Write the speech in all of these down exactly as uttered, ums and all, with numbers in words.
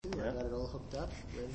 Yeah. Got it all hooked up, ready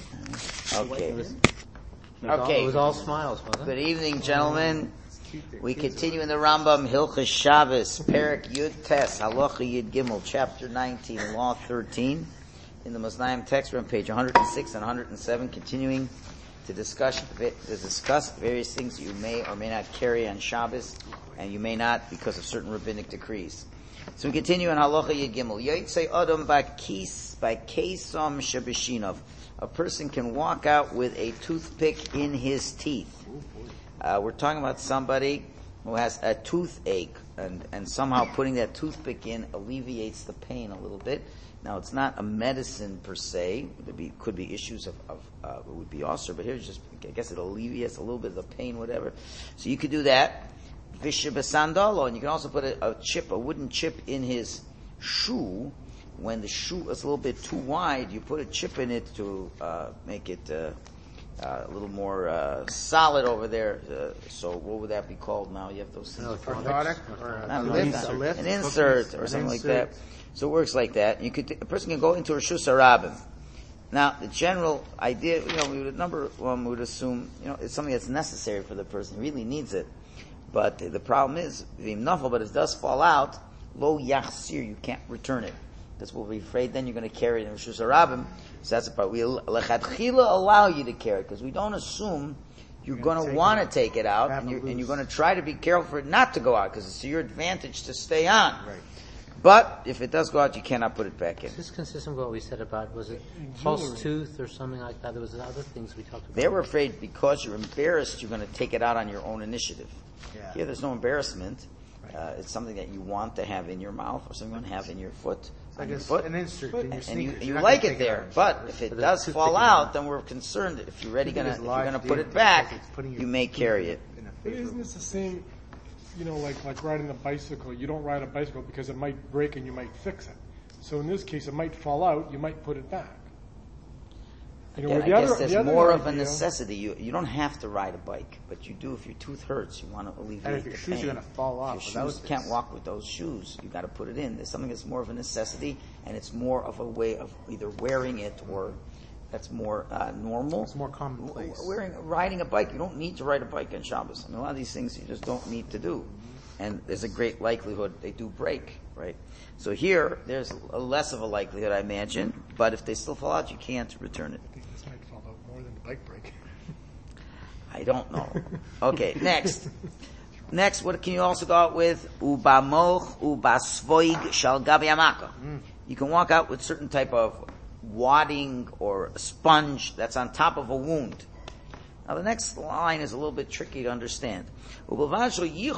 to go. Okay. It was, Okay. It was all smiles, wasn't it? Good evening, gentlemen. We continue in the Rambam, Hilchos Shabbos, Perek Yud Tes, Halacha Yud Gimel, chapter nineteen, law thirteen. In the Maznayim text, we're on page one hundred six and one hundred seven, continuing to discuss, to discuss various things you may or may not carry on Shabbos, and you may not because of certain rabbinic decrees. So we continue on Halacha Yud Gimel. Yotzei Adam Bakis Bakesam Shebeshinov. A person can walk out with a toothpick in his teeth. Uh, we're talking about somebody who has a toothache, and, and somehow putting that toothpick in alleviates the pain a little bit. Now, it's not a medicine per se. There be, could be issues of, of uh, it would be ulcer, but here's just, I guess it alleviates a little bit of the pain, whatever. So you could do that. Vishabasandalo, and you can also put a, a chip, a wooden chip in his shoe. When the shoe is a little bit too wide, you put a chip in it to uh, make it uh, uh, a little more uh, solid over there. Uh, so what would that be called now? You have those things. orthotic or a, Not a, lift, lift, a lift, an insert or an something insert. like that. So it works like that. You could, a person can go into a Reshus HaRabim. Now, the general idea, you know, we would number one, we would assume, you know, it's something that's necessary for the person. He really needs it. But the problem is, the nafal, but it does fall out, lo yachsir, you can't return it. Because we'll be afraid then you're going to carry it in Reshus HaRabim. So that's the part. We lechatchila allow you to carry it, because we don't assume you're, you're going to want to take it out, and you're, and you're going to try to be careful for it not to go out, because it's to your advantage to stay on. Right. But if it does go out, you cannot put it back in. Is this consistent with what we said about, was it false tooth or something like that? There was other things we talked about. They were afraid because you're embarrassed, you're going to take it out on your own initiative. Yeah. Here, there's no embarrassment. Uh, it's something that you want to have in your mouth, or something you want to have in your foot. I on your guess foot. an insert in your and sneakers. you, You're you not like gonna it take there, out. but if it But does the fall toothpick out, in then we're concerned that if you're ready Toothpick gonna, is if you're gonna large put it deal. back, It's putting your you may tooth carry it. in a But favorable- isn't this the same, you know, like, like riding a bicycle? You don't ride a bicycle because it might break and you might fix it. So in this case, it might fall out, you might put it back. You know, Yeah, with I the guess other- there's the other more of a idea- necessity. You you don't have to ride a bike, but you do if your tooth hurts. You want to alleviate And if your the shoes pain. are gonna fall off If your without shoes can't this. walk with those shoes, you got to put it in. There's something that's more of a necessity, and it's more of a way of either wearing it or that's more uh, normal. It's more commonplace. Wearing riding a bike, you don't need to ride a bike on Shabbos. I mean, a lot of these things you just don't need to do, and there's a great likelihood they do break, right? So here, there's a less of a likelihood, I imagine, but if they still fall out, you can't return it. I think this might fall out more than the bike break. I don't know. Okay, next. Next, what can you also go out with? Ubamoch ubasvoig shal gabi amaka. You can walk out with certain type of wadding or a sponge that's on top of a wound. Now the next line is a little bit tricky to understand. But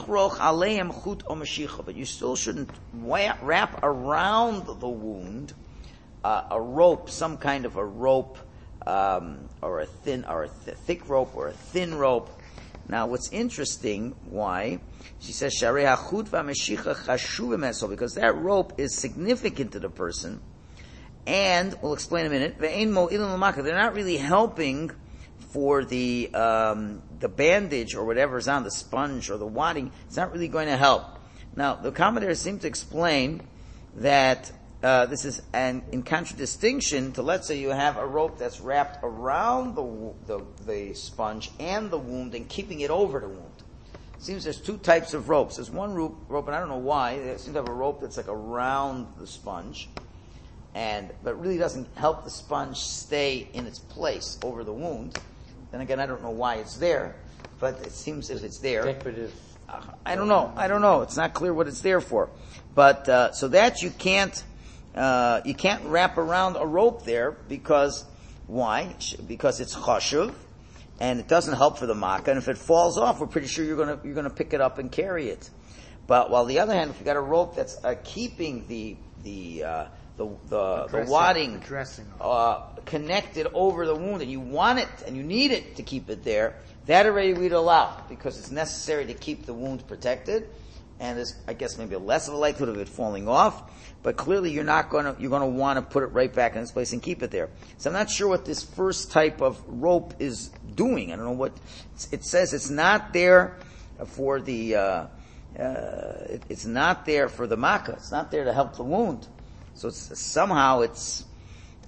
you still shouldn't wrap around the wound uh, a rope, some kind of a rope, um, or a thin, or a th- thick rope, or a thin rope. Now, what's interesting, why? She says, because that rope is significant to the person, and we'll explain in a minute. They're not really helping for the um, the bandage or whatever's on the sponge or the wadding. It's not really going to help. Now, the commentators seem to explain that uh, this is an in contradistinction to, let's say you have a rope that's wrapped around the, the the sponge and the wound and keeping it over the wound. It seems there's two types of ropes. There's one rope, rope, and I don't know why. They seem to have a rope that's like around the sponge, and but it really doesn't help the sponge stay in its place over the wound. Then again, I don't know why it's there, but it seems that it's there. Decorative. Uh, I don't know. I don't know. It's not clear what it's there for. But uh, so that you can't uh, you can't wrap around a rope there because why? Because it's chashuv and it doesn't help for the makkah. And if it falls off, we're pretty sure you're gonna you're gonna pick it up and carry it. But while the other hand, if you got a rope that's uh, keeping the the uh, the the, the wadding the dressing uh, connected over the wound, and you want it and you need it to keep it there, that already we'd allow because it's necessary to keep the wound protected, and there's, I guess, maybe less of a likelihood of it falling off. But clearly, you're not going to you're going to want to put it right back in its place and keep it there. So I'm not sure what this first type of rope is doing. I don't know what it says. It's not there for the. Uh, uh, it, it's not there for the makkah. It's not there to help the wound. So it's, somehow it's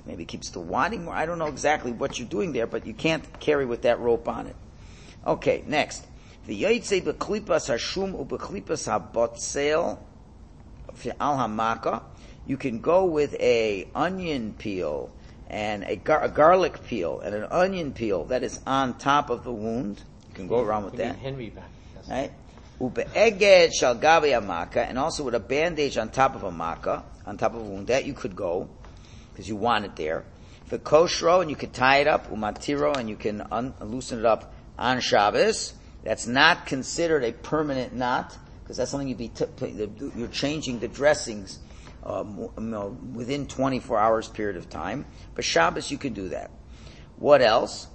maybe it keeps the wadding more. I don't know exactly what you're doing there, but you can't carry with that rope on it. Okay, next. The yoytze beklipas hashum ubeklipas habotzel al hamaka. You can go with a onion peel and a, gar- a garlic peel and an onion peel that is on top of the wound. You can go around with we that. Need Henry back. That's Right? Ube'eged shal gabe amaka, and also with a bandage on top of a makkah, on top of a wound, that you could go, because you want it there. For koshro, and you could tie it up, umatiro, and you can un- loosen it up on Shabbos. That's not considered a permanent knot, because that's something you'd be, t- you're changing the dressings um, you know, within twenty-four hours period of time. But Shabbos, you can do that. What else?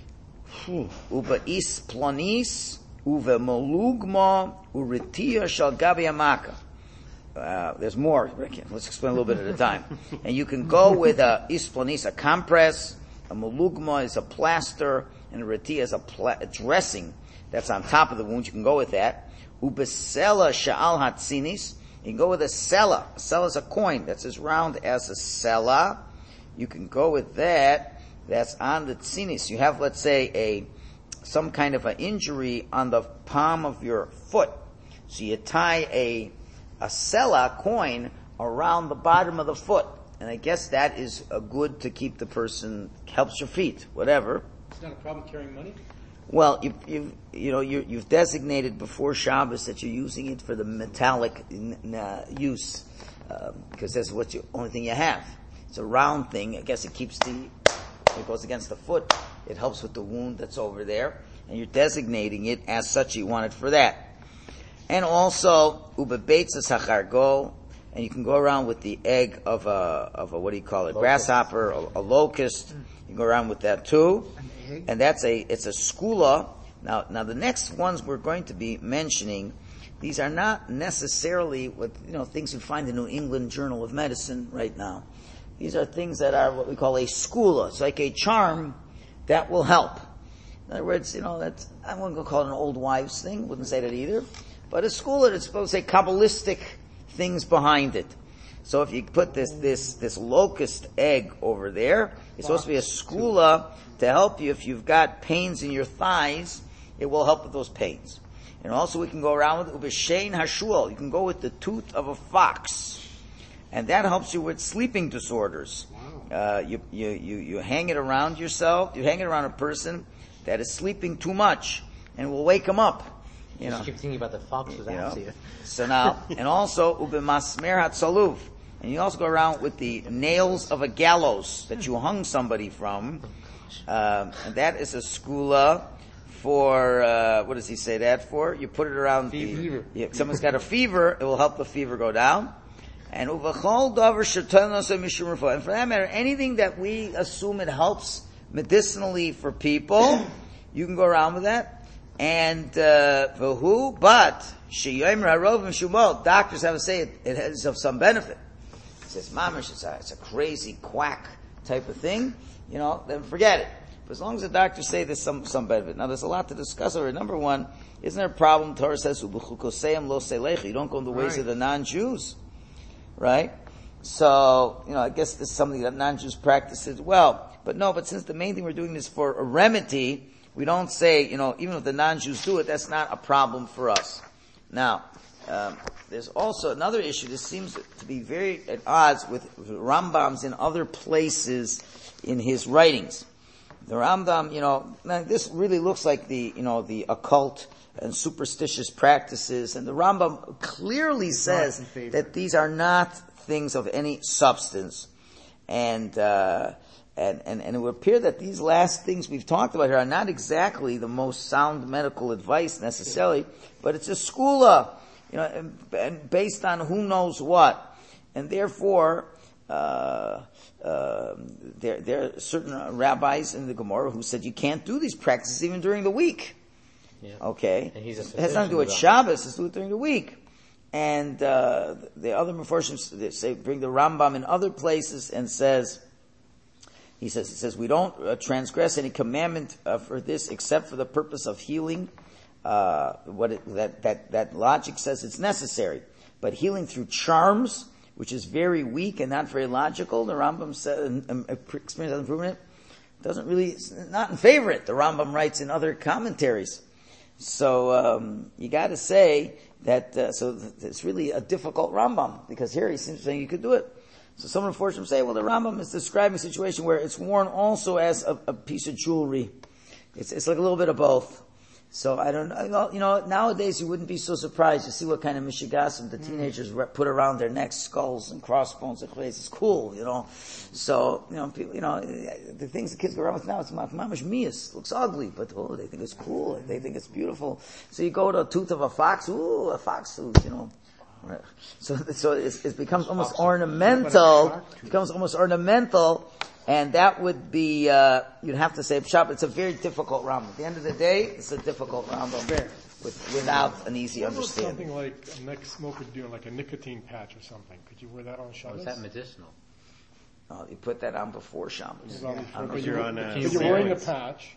Ube'is plonis, uve molugma, uritia shal gabi amaka. Uh, there's more. Let's explain a little bit at a time. And you can go with a isplonis, a compress, a molugma is a plaster, and a ritia is a, pla- a dressing that's on top of the wound. You can go with that. Ubesela sha'al hatzinis. You can go with a sela. A sela is a coin that's as round as a sela. You can go with that. That's on the tzinis. You have, let's say, a some kind of an injury on the palm of your foot. So you tie a a sela coin around the bottom of the foot. And I guess that is a good to keep the person, helps your feet, whatever. It's not a problem carrying money? Well, you you you know you you've designated before Shabbos that you're using it for the metallic uh, use because um, that's what you only thing you have. It's a round thing. I guess it keeps the it goes against the foot. It helps with the wound that's over there, and you're designating it as such. You want it for that, and also ubebeitza sachargo, and you can go around with the egg of a of a what do you call it? Locust. Grasshopper, a, a locust. You can go around with that too. And that's a, it's a skula. Now, now the next ones we're going to be mentioning, these are not necessarily what, you know, things you find in the New England Journal of Medicine right now. These are things that are what we call a skula. It's like a charm that will help. In other words, you know, that's, I wouldn't call it an old wives thing, wouldn't say that either. But a skula, it's supposed to say Kabbalistic things behind it. So if you put this, this, this locust egg over there, it's supposed to be a skula to help you if you've got pains in your thighs. It will help with those pains. And also we can go around with ubeshein hashul. You can go with the tooth of a fox. And that helps you with sleeping disorders. Uh, you, you, you, you hang it around yourself, you hang it around a person that is sleeping too much, and it will wake them up. You Just know. keep thinking about the fox with that here. So now, and also ubemasmer hatzaluv. And you also go around with the nails of a gallows that you hung somebody from. Um, and that is a skula for, uh, what does he say that for? You put it around fever. the, if someone's got a fever, it will help the fever go down. And uvachol davar shetanasa mishum refuah. And for that matter, anything that we assume it helps medicinally for people, you can go around with that. And, uh, for who? But, sheyomer harov mishumot. Doctors have to say it, it has of some benefit. It says, mamish, it's a, it's a crazy quack type of thing, you know, then forget it. But as long as the doctors say there's some, some benefit. Now there's a lot to discuss over it. Number one, isn't there a problem? Torah says, u'b'chukoseim lo selecha. You don't go in the ways right. of the non-Jews. Right? So, you know, I guess this is something that non-Jews practice as well. But no, but since the main thing we're doing is for a remedy, we don't say, you know, even if the non-Jews do it, that's not a problem for us. Now, um, there's also another issue. This seems to be very at odds with Rambam's in other places in his writings. The Rambam, you know, now this really looks like the, you know, the occult and superstitious practices, and the Rambam clearly says that these are not things of any substance. And, uh, and, and, and it would appear that these last things we've talked about here are not exactly the most sound medical advice necessarily, but it's a skula. You know, and, and based on who knows what, and therefore, uh, uh, there there are certain rabbis in the Gemara who said you can't do these practices even during the week. Yeah. Okay, and he's a it has nothing to do with Shabbos; it's do it during the week. And uh, the other Mefarshim they say bring the Rambam in other places and says he says he says we don't uh, transgress any commandment uh, for this except for the purpose of healing. Uh, what it, that, that, that logic says it's necessary. But healing through charms, which is very weak and not very logical. The Rambam said, um, experience hasn't proven it. Doesn't really, it's not in favor of it. The Rambam writes in other commentaries. So, um, you gotta say that, uh, so th- it's really a difficult Rambam, because here he seems saying you could do it. So some of the Forshim say, well, the Rambam is describing a situation where it's worn also as a, a piece of jewelry. It's, it's like a little bit of both. So I don't know, you know, nowadays you wouldn't be so surprised. You see what kind of mishigasim the teenagers mm. put around their necks, skulls and crossbones and clays. It's cool, you know. So, you know, people, you know, the things the kids go around with now, it's mamash mias. Looks ugly, but oh, they think it's cool. They think it's beautiful. So you go to a tooth of a fox, ooh, a fox tooth, you know. So, so it's, it becomes almost ornamental, it becomes almost ornamental. And that would be, uh, you'd have to say, Pshat, it's a very difficult Rambam. At the end of the day, it's a difficult Rambam with, without an easy understanding. Something like a neck smoker doing, like a nicotine patch or something. Could you wear that on Shabbos? Oh, is that medicinal? Oh, you put that on before Shabbos. Yeah. Yeah. But you're, on, uh, you're wearing the patch.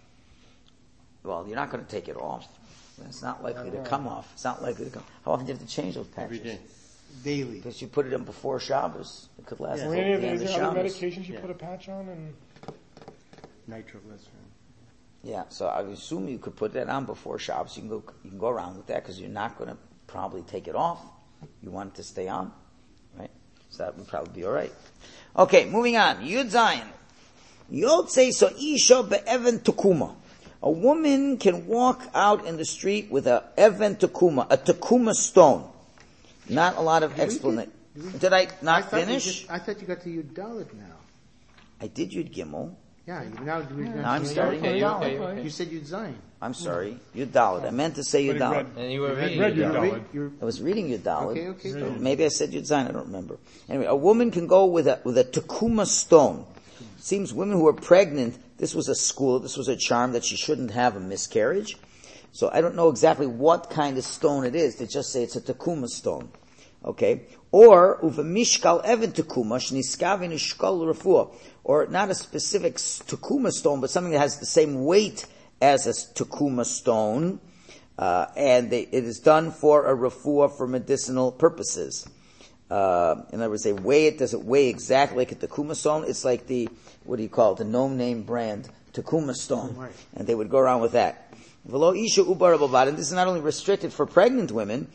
Well, you're not going to take it off. It's not likely to come off. It's not likely to come. How often do you have to change those patches? Every day. Daily. Because you put it in before Shabbos. It could last Yeah. until Any the end of of the other Shabbos. medications you Yeah. put a patch on? And Nitroglycerin. Yeah, so I would assume you could put that on before Shabbos. You can go, you can go around with that because you're not going to probably take it off. You want it to stay on, right? So that would probably be all right. Okay, moving on. Yud Zayin. Yod say so isha be'even tukuma. A woman can walk out in the street with a even tukuma, a tukuma stone. Not a lot of explanation. Did, did I not I finish? Just, I thought you got to Yud Dalet now. I did Yud Gimel. Yeah, you now do Now I'm starting Okay, Yud okay, Dalet. okay. You said Yud Zayin. I'm sorry, Yud Dalet. I meant to say Yud But he Dalet. read- And you were Read- reading read it. Yud down. Dalet. You're, I was reading Yud Dalet. Okay, okay, So so- maybe I said Yud Zayin. I don't remember. Anyway, a woman can go with a with a tukuma stone. It seems women who are pregnant. This was a school. This was a charm that she shouldn't have a miscarriage. So I don't know exactly what kind of stone it is. They just say it's a tukuma stone. Okay? Or, uva mishkal even tukuma, shniskavin ishkal refuah. Or not a specific tukuma stone, but something that has the same weight as a tukuma stone. Uh, and they, it is done for a refuah for medicinal purposes. Uh, in other words, they weigh it. Does it weigh exactly like a tukuma stone? It's like the, what do you call it? The no name brand tukuma stone. Right. And they would go around with that. And this is not only restricted for pregnant women,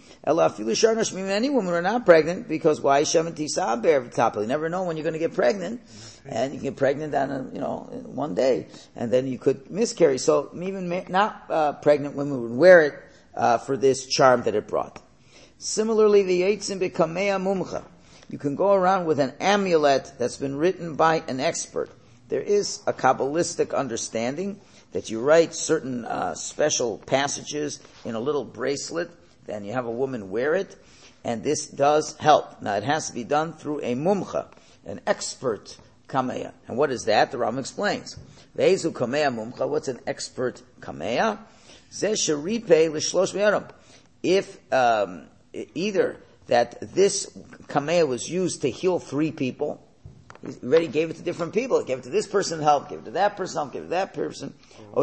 any women who are not pregnant, because why? You never know when you're going to get pregnant, and you get pregnant on a, you know, in one day, and then you could miscarry. So even not uh, pregnant women would wear it uh, for this charm that it brought. Similarly, the Yitzim Bekamea Mumcha. You can go around with an amulet that's been written by an expert. There is a Kabbalistic understanding that you write certain uh, special passages in a little bracelet, then you have a woman wear it, and this does help. Now it has to be done through a mumcha, an expert kameya. And what is that? The Ram explains. Ve'ezu kameya mumcha, what's an expert kameya? Zeh sheripe l'shlosh me'aram. If um, either that this kameya was used to heal three people, he already gave it to different people. He gave it to this person help, gave it to that person help, gave it to that person. Or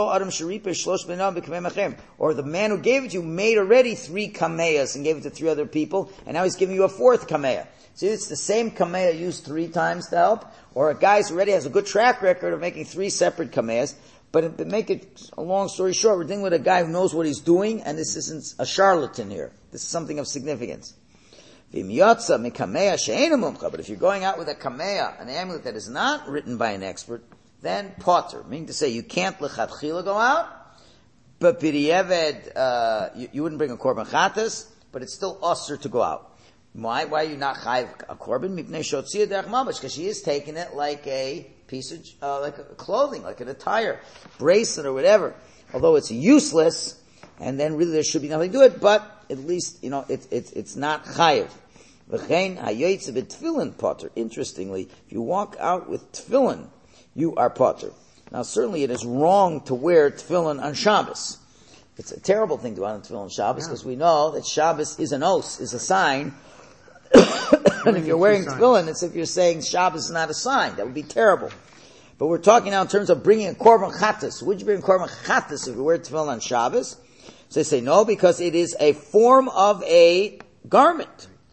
the man who gave it to you made already three kameyas and gave it to three other people, and now he's giving you a fourth kameya. See, it's the same kameya used three times to help, or a guy who already has a good track record of making three separate kameyas. But to make it a long story short, we're dealing with a guy who knows what he's doing, and this isn't a charlatan here. This is something of significance. But if you're going out with a kameya, an amulet that is not written by an expert, then potter, meaning to say you can't lechatchila go out, but b'di'eved, uh, you, you wouldn't bring a korban chatas, but it's still usher to go out. Why? Why are you not chayiv a korban? Because she is taking it like a piece of, uh, like a clothing, like an attire, bracelet or whatever. Although it's useless, and then really there should be nothing to it, but at least, you know, it's, it's, it's not chayiv. V'chein hayoytze b'tefillin potter. Interestingly, if you walk out with tefillin, you are potter. Now certainly it is wrong to wear tefillin on Shabbos. It's a terrible thing to wear on tefillin on Shabbos, because yeah. we know that Shabbos is an os, is a sign. And if you're wearing tefillin, it's if you're saying Shabbos is not a sign. That would be terrible. But we're talking now in terms of bringing a korban chatas. Would you bring a korban chatas if you wear tefillin on Shabbos? So they say no, because it is a form of a garment.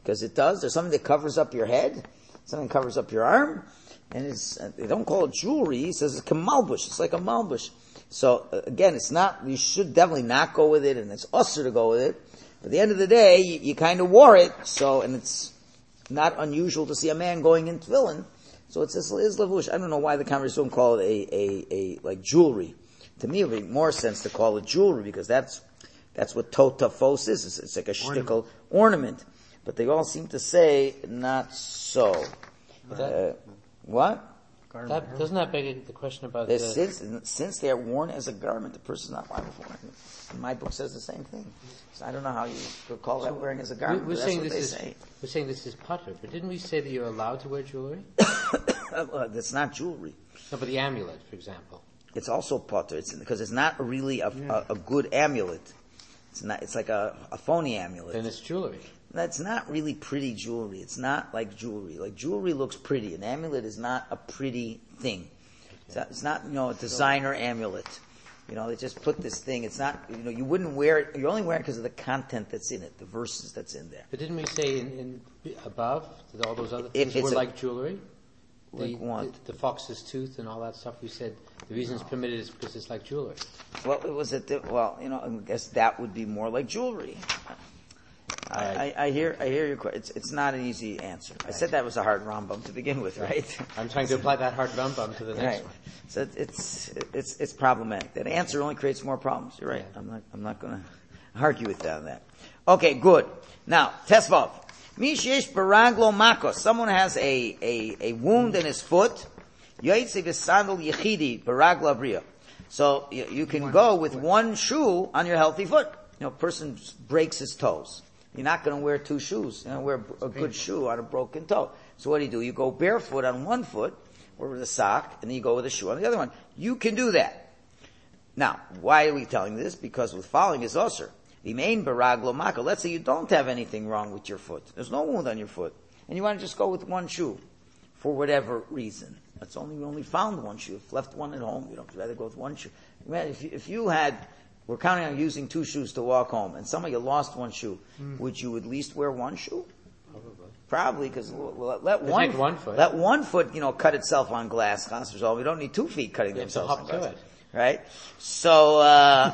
because it does. There's something that covers up your head, something that covers up your arm, and it's, they don't call it jewelry. He says it's a malbush. It's like a malbush. So uh, again, it's not, you should definitely not go with it, and it's usher to go with it. But at the end of the day, you, you kind of wore it, so, and it's not unusual to see a man going in tefillin. So it's this is levush. I don't know why the converse don't call it a, a, a, like jewelry. To me, it would make more sense to call it jewelry, because that's, that's what totafos is. It's, it's like a shtickle ornament. But they all seem to say not so. Uh, what? That, doesn't that beg the question about the, the... Since, since they are worn as a garment, the person's not liable for it. My book says the same thing. So I don't know how you could call that wearing as a garment, we're but saying that's what this they is, say. We're saying this is putter, but didn't we say that you're allowed to wear jewelry? uh, that's not jewelry. No, but the amulet, for example. It's also potter. It's because it's not really a, a, a good amulet. It's not. It's like a, a phony amulet. Then it's jewelry. That's not really pretty jewelry. It's not like jewelry. Like jewelry looks pretty. An amulet is not a pretty thing. It's not, it's not, you know, a designer amulet. You know, they just put this thing. It's not, you know, you wouldn't wear it. You're only wearing it because of the content that's in it, the verses that's in there. But didn't we say in, in above that all those other If things were it's a- like jewelry? Like the, what? The, the fox's tooth and all that stuff. We said the reason it's permitted is because it's like jewelry. Well, it was it. Well, you know, I guess that would be more like jewelry. I, I, I hear, I hear your question. It's, it's not an easy answer. I said that was a hard Rambam to begin with, right? I'm trying to apply that hard Rambam to the next Right. one. So it's, it's, it's problematic. That answer only creates more problems. You're right. Yeah. I'm not, I'm not gonna argue with that on that. Okay, good. Now, Tesvav. Mishesh baraglo makos. Someone has a, a, a wound in his foot. Yoitze v'sandal yechidi baraglo abriya. So you, you can go with one shoe on your healthy foot. You know, a person breaks his toes. You're not going to wear two shoes. You're going to wear a good shoe on a broken toe. So what do you do? You go barefoot on one foot, or with a sock, and then you go with a shoe on the other one. You can do that. Now, why are we telling this? Because with following is osir. Vimein baraglo mako. Let's say you don't have anything wrong with your foot. There's no wound on your foot. And you want to just go with one shoe. For whatever reason. That's only, we only found one shoe. If left one at home, you don't rather go with one shoe. If you, if you had, we're counting on using two shoes to walk home, and some of you lost one shoe, mm. would you at least wear one shoe? Probably. Probably, because we'll let one, take one foot. let one foot, you know, cut itself on glass. We don't need two feet cutting You themselves have to on hop glass. to it. Right? So, uh,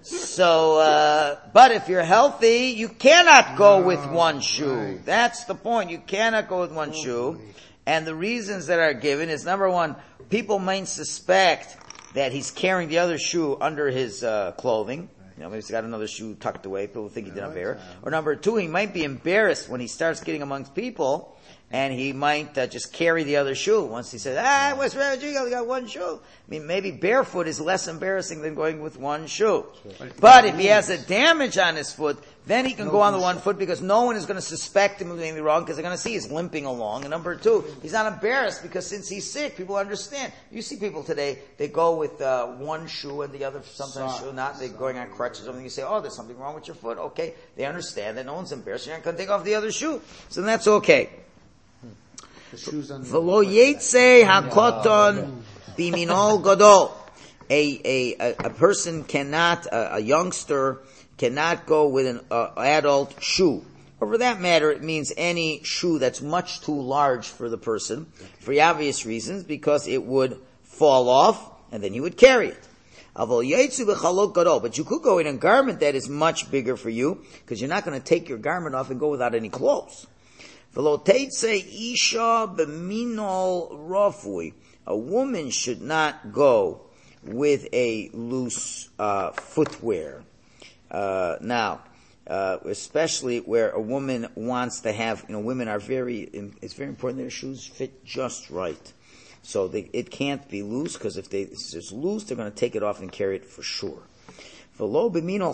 so, uh, but if you're healthy, you cannot go No, with one shoe. right. That's the point. You cannot go with one Oh, shoe. boy. And the reasons that are given is, number one, people might suspect that he's carrying the other shoe under his, uh, clothing. You know, maybe he's got another shoe tucked away. People think he didn't wear it. Or number two, he might be embarrassed when he starts getting amongst people, and he might uh, just carry the other shoe. Once he says, ah, West Virginia, you only got one shoe. I mean, maybe barefoot is less embarrassing than going with one shoe. Sure. But if he has a damage on his foot, then he can go on the one foot because no one is going to suspect him of doing anything wrong because they're going to see he's limping along. And number two, he's not embarrassed because since he's sick, people understand. You see people today, they go with uh, one shoe and the other sometimes Sock. shoe not. They're going on crutches or something. You say, oh, there's something wrong with your foot. Okay. They understand that no one's embarrassed. You're not going to take off the other shoe. So then that's okay. The shoes on the V'lo yetze hakoton biminol gadol. A, a, a, a person cannot, a, a youngster cannot go with an uh, adult shoe. Or for that matter, it means any shoe that's much too large for the person, for obvious reasons, because it would fall off, and then he would carry it. But you could go in a garment that is much bigger for you, because you're not going to take your garment off and go without any clothes. A woman should not go with a loose uh, footwear. Uh, now, uh, especially where a woman wants to have, you know, women are very, it's very important their shoes fit just right. So they, it can't be loose, because if they, if it's loose, they're going to take it off and carry it for sure. And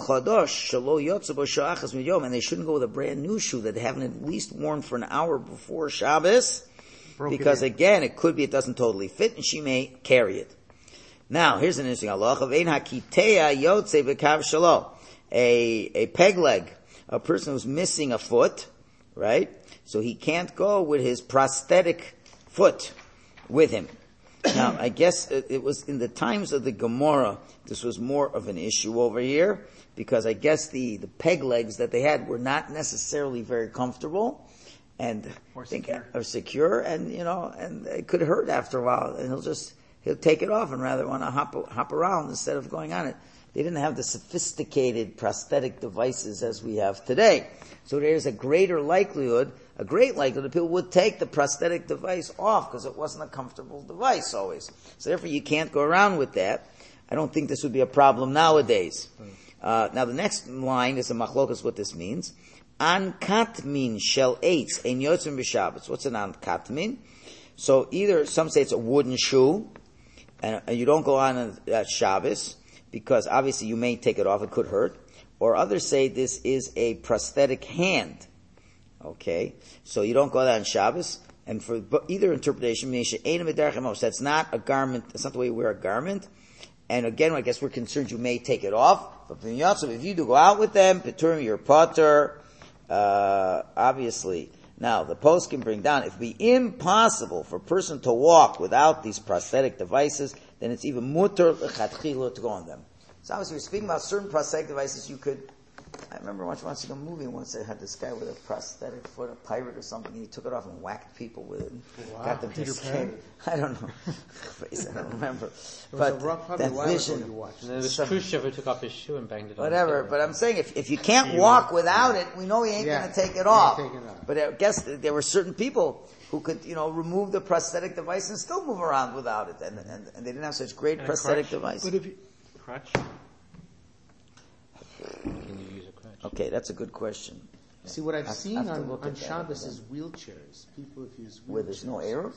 they shouldn't go with a brand new shoe that they haven't at least worn for an hour before Shabbos, Broke because it in. again, it could be it doesn't totally fit, and she may carry it. Now, here's an interesting halacha. A, a peg leg, a person who's missing a foot, right? So he can't go with his prosthetic foot with him. Now, I guess it, it was in the times of the Gemara, this was more of an issue over here, because I guess the, the peg legs that they had were not necessarily very comfortable. and Or think, secure. or secure, and you know, and it could hurt after a while, and he'll just he'll take it off and rather want to hop hop around instead of going on it. They didn't have the sophisticated prosthetic devices as we have today, so there's a greater likelihood, a great likelihood that people would take the prosthetic device off because it wasn't a comfortable device always. So therefore, you can't go around with that. I don't think this would be a problem nowadays. Uh, now the next line is a machlokas what this means. An katmin shel eitz ein yotzim b'Shabbos. What's an an katmin? So either some say it's a wooden shoe, and, and you don't go on at Shabbos because obviously you may take it off; it could hurt. Or others say this is a prosthetic hand. Okay, so you don't go there on Shabbos. And for either interpretation, that's not a garment. That's not the way you wear a garment. And again, I guess we're concerned you may take it off. But if you do go out with them, Peturim, your potter. Uh, obviously. Now, the post can bring down, if it be impossible for a person to walk without these prosthetic devices, then it's even mutter l'chatchila to go on them. So obviously we're speaking about certain prosthetic devices you could, I remember watching, watching a movie once they had this guy with a prosthetic foot, a pirate or something, and he took it off and whacked people with it. Wow. Got them to Peter escape. Pan? I don't know. I don't remember. It was But a rough, probably that a while ago vision, you watched. And then the Some- Khrushchev who took off his shoe and banged it on whatever, the but I'm saying if, if you can't walk without it, we know he ain't Yeah, going to take he it ain't off. taking it off. But I guess th- there were certain people who could, you know, remove the prosthetic device and still move around without it, and, and, and they didn't have such great And a prosthetic crutch. device. But if you, Crutch. Can you use a crutch? Okay, that's a good question. see what I've I- I seen have to on, look on at that Shabbos again. is wheelchairs. People have used wheelchairs. Where there's no Eruv?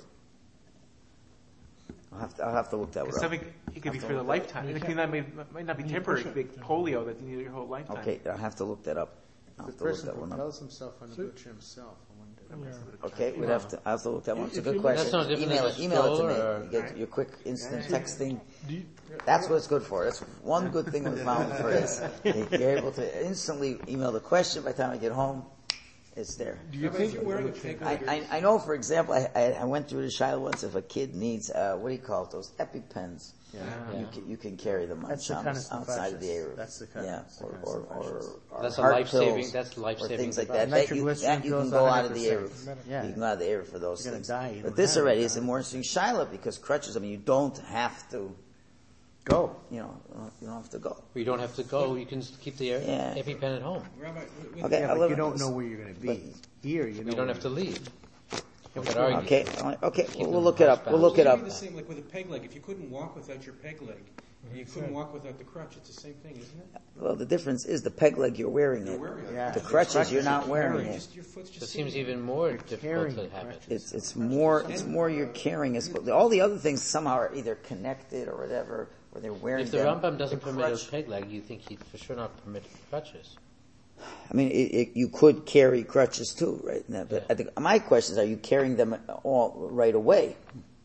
I'll have to, I'll have to look that Because one up. something, it could be Have to for the look at it. lifetime. It could not be, might not be temporary. It could be polio that you need your whole lifetime. Okay, I'll have to look that up. I'll The have to look person that one up. propels himself on a wheelchair himself. I wonder. Okay, we'd have to, I'll have to look that one. It's a If good you- question. That's no different Email than it, a email it to stroller me. or- You get your quick instant texting. do you, That's what it's good for. That's one good thing we found for this. You're able to instantly email the question by the time I get home. It's there. do you think, I, I, I know, for example, I, I, I went through the Shiloh once. If a kid needs, uh, what do you call it? Those EpiPens. Yeah. You can, you can carry them on That's the kind Shabbos of outside of the precious. Eruv. That's the kind- yeah, that's the or, kind of or, or, precious. or That's a heart life-saving- pills that's or life-saving things like device. that. That you, Nitroglycerin that you can goes go one out hundred of the Eruv. percent. You Yeah. can go out of the Eruv for those You're gonna things. die, you But don't this have already it. is a more interesting Shiloh because crutches. I mean, you don't have to go. You know, you don't have to go. You don't have to go. You can keep the Yeah. EpiPen at home. Rabbi, with, Okay, Yeah, I but love you it. don't know where you're going to be. But- Here, you know. You don't where have to leave. But Could argue. Okay, okay, we'll, them we'll look it up. We'll housebound. look it it'd up. be the same like with a peg leg. If you couldn't walk without your peg leg, and you couldn't walk without the crutch, it's the same thing, isn't it? Well, the difference is the peg leg you're wearing You're it. wearing it. Yeah. The crutches you're not wearing You're it. just, your foot's just So it seems sitting even more difficult carrying to have it. crutches. It's it's more it's more you're carrying. It's, all the other things somehow are either connected or whatever, or they're wearing If the them. Rambam doesn't The permit a crutch- peg leg, you think he'd for sure not permit crutches. I mean, it, it, you could carry crutches too, right? Now, but I think my question is: are you carrying them all right away?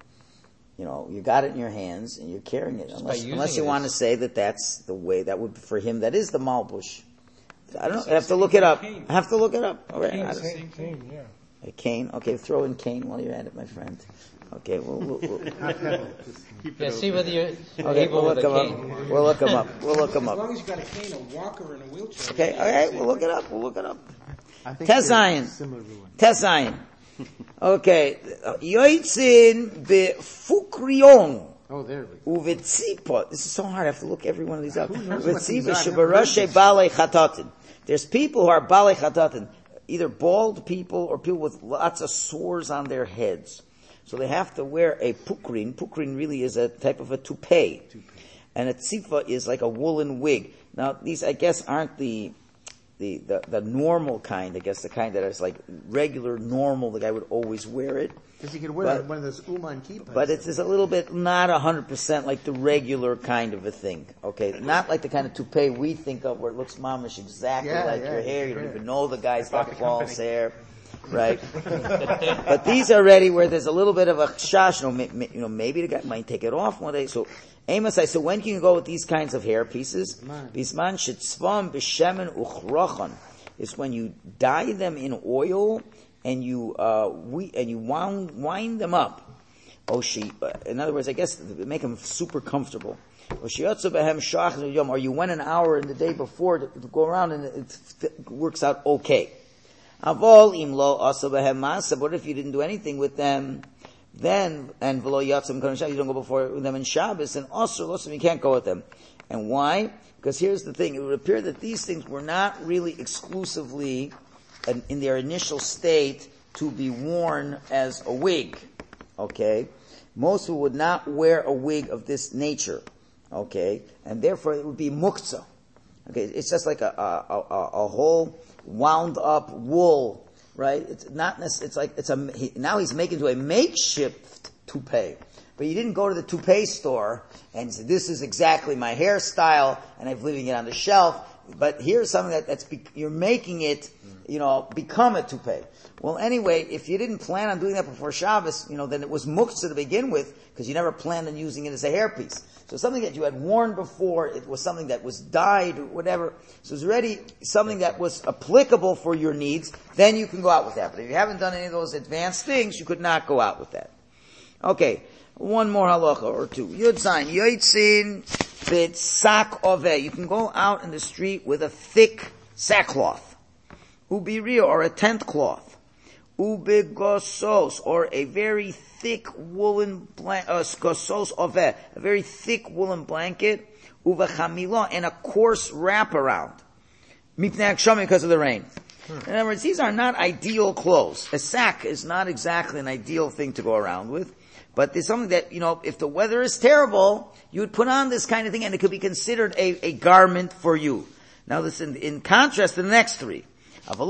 You know, you got it in your hands and you're carrying it. Just Unless, by using unless you it want to is- say that that's the way that would for him. That is the malbush. I don't know. It's I have to like look it up. cane. I have to look it up. All right. Cane I is don't- the same thing. Cane, yeah. A cane. Okay, throw in cane while you're at it, my friend. Okay, we'll, we'll, we'll Yeah, see whether you're okay, able we'll with look a him cane. up. We'll look him up. We'll look him As up. long as you got a cane, a walker, and a wheelchair. Okay, all right, we'll look it up. We'll look it up. I think Test they're iron. Similar to one. Tesayin. Okay, yoitzin befukrion Oh, there we go. uvetzipa. This is so hard. I have to look every one of these up. knows what these Uvetzipa are? I've never heard shebarashe this. balei chatatin. There's people who are balei chatatin, either bald people or people with lots of sores on their heads. So they have to wear a pukrin. Pukrin really is a type of a toupee. And a tzifa is like a woolen wig. Now, these, I guess, aren't the, the, the, the normal kind, I guess, the kind that is like regular, normal, the guy would always wear it. Because you could wear But- one of those Uman kippas. But it's, it's a little bit not a hundred percent like the regular kind of a thing. Okay, not like the kind of toupee we think of where it looks mamish exactly Yeah, like yeah, your hair. You don't yeah. even know the guy's got the false company. hair, right? But these are ready where there's a little bit of a chash. You know, may- may- you know, maybe the guy might take it off one day. So Amos, I said, when can you go with these kinds of hair pieces? Bisman shetzvam b'shemen uchrochan. It's when you dye them in oil and you uh, we and you wound, wind them up. Oh, she. Uh, in other words, I guess make them super comfortable. Or you went an hour in the day before to, to go around and it, it works out okay. Avol imlo also behem masa. What if you didn't do anything with them? Then, and v'lo yatzim kan Shabbos, you don't go before them in Shabbos, and also, also you can't go with them. And why? Because here's the thing, it would appear that these things were not really exclusively, in, in their initial state, to be worn as a wig. Okay? Most people would not wear a wig of this nature. Okay? And therefore it would be muktzah. Okay? It's just like a, a, a, a whole wound up wool, right? It's not necessarily, it's like, it's a, he, now he's making to a makeshift toupee. But you didn't go to the toupee store and say, this is exactly my hairstyle, and I'm leaving it on the shelf. But here's something that, that's, be, you're making it, you know, become a toupee. Well, anyway, if you didn't plan on doing that before Shabbos, you know, then it was muktzah to begin with, because you never planned on using it as a hairpiece. So something that you had worn before, it was something that was dyed or whatever, so it's already something that was applicable for your needs, then you can go out with that. But if you haven't done any of those advanced things, you could not go out with that. Okay, one more halacha or two. Yud Zayin, yoitzin b'tsak oveh. You can go out in the street with a thick sackcloth. Ubirio, or a tent cloth. Ubigosos, or a very thick woolen blanket, uh, gosos oveh, a very thick woolen blanket. Uvachamila, and a coarse wraparound. Mipnei akshamim, because of the rain. In other words, these are not ideal clothes. A sack is not exactly an ideal thing to go around with. But there's something that, you know, if the weather is terrible, you would put on this kind of thing and it could be considered a, a garment for you. Now listen, in contrast to the next three. But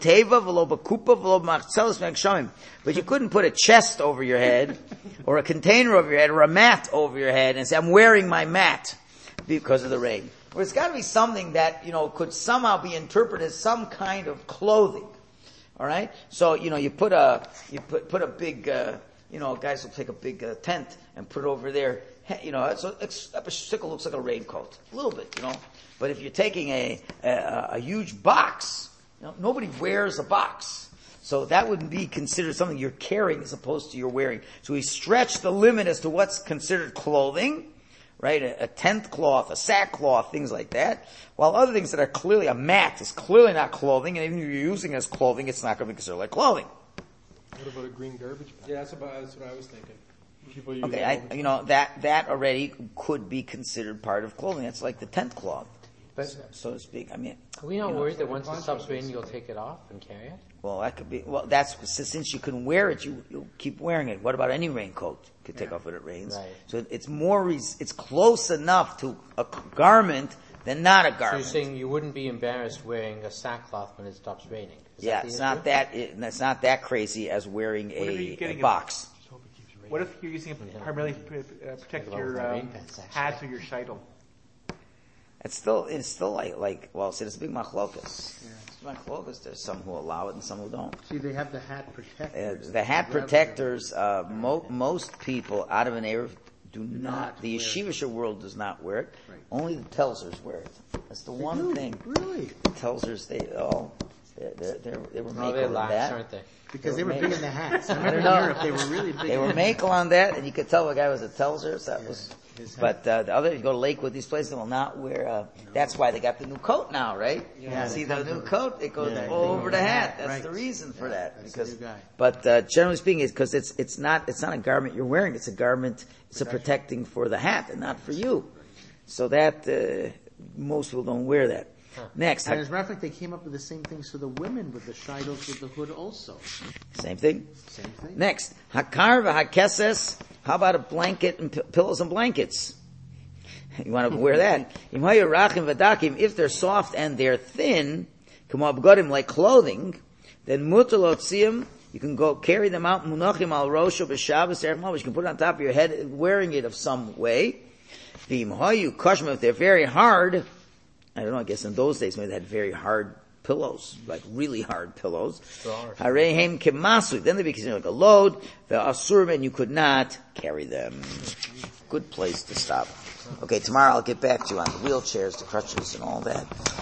you couldn't put a chest over your head, or a container over your head, or a mat over your head and say, I'm wearing my mat because of the rain. Well, it's got to be something that, you know, could somehow be interpreted as some kind of clothing. Alright? So, you know, you put a, you put, put a big, uh, you know, guys will take a big uh, tent and put it over there. You know, so it's, a sickle looks like a raincoat. A little bit, you know. But if you're taking a, a, a huge box, you know, nobody wears a box. So that wouldn't be considered something you're carrying as opposed to you're wearing. So we stretch the limit as to what's considered clothing, right? A, a tent cloth, a sackcloth, things like that. While other things that are clearly, a mat is clearly not clothing, and even if you're using it as clothing, it's not going to be considered like clothing. What about a green garbage bag? Yeah, that's about, that's what I was thinking. People use Okay, it I, you know, that, that already could be considered part of clothing. That's like the tent cloth, But so to speak. I mean, are we not you know, worried that once it stops raining, you'll take it off and carry it? well, that could be, well, that's, since you can wear it, you, you'll keep wearing it. What about any raincoat? You could take off when it rains. Right. So it's more, it's close enough to a garment than not a So garment. you're saying you wouldn't be embarrassed wearing a sackcloth when it stops raining? Is Yeah, that the it's issue? not that, it, it's not that crazy as wearing What if a, you're a getting a- box. What if you're using it primarily to uh, protect Like your a um, rain pants, actually. hat or your sheitel? It's still, it's still like, like, well, see, it's a big machlokas. Yeah. It's machlokas. There's some who allow it and some who don't. See, they have the hat protectors. Uh, the hat protectors, uh, mo- most people out of an area do not, not the wear yeshivish world does not wear it. Right. Only the Telzers wear it. That's the one do? thing. Really? The Telzers, they, oh, they're, they're, they're, they were Oh, makel they're on lax, that. aren't they? Because They they were were made- big in the hats. I I remember in don't know. Europe they were really big. They in were the makel on that, and you could tell the guy was a Telzers. That was, his hat. but uh, the other, you go to Lakewood, these places will not wear. Uh, that's why they got the new coat now, right? Yeah, See they the come new to- coat, it goes Yeah, over they- the hat. That's right. the reason for Yeah, that. that's the Because, new guy. but uh, generally speaking, it's because it's it's not it's not a garment you're wearing. It's a garment. It's a protecting for the hat and not for you. So that uh, most people don't wear that. Next, And as a matter of fact, they came up with the same things for the women with the shidos with the hood also. same thing. Same thing. Next, hakar v'hakeses. How about a blanket and p- pillows and blankets? You want to wear that? If they're soft and they're thin, like clothing, then mutalotziim, you can go carry them out, munachim al rosho b'shabbos erev Shabbos. You can put it on top of your head, wearing it of some way. If they're very hard, I don't know, I guess in those days maybe they had very hard pillows, like really hard pillows. Harehem kemasu, then they became like a load. The asurim, and you could not carry them. Good place to stop. Okay, tomorrow I'll get back to you on the wheelchairs, the crutches, and all that.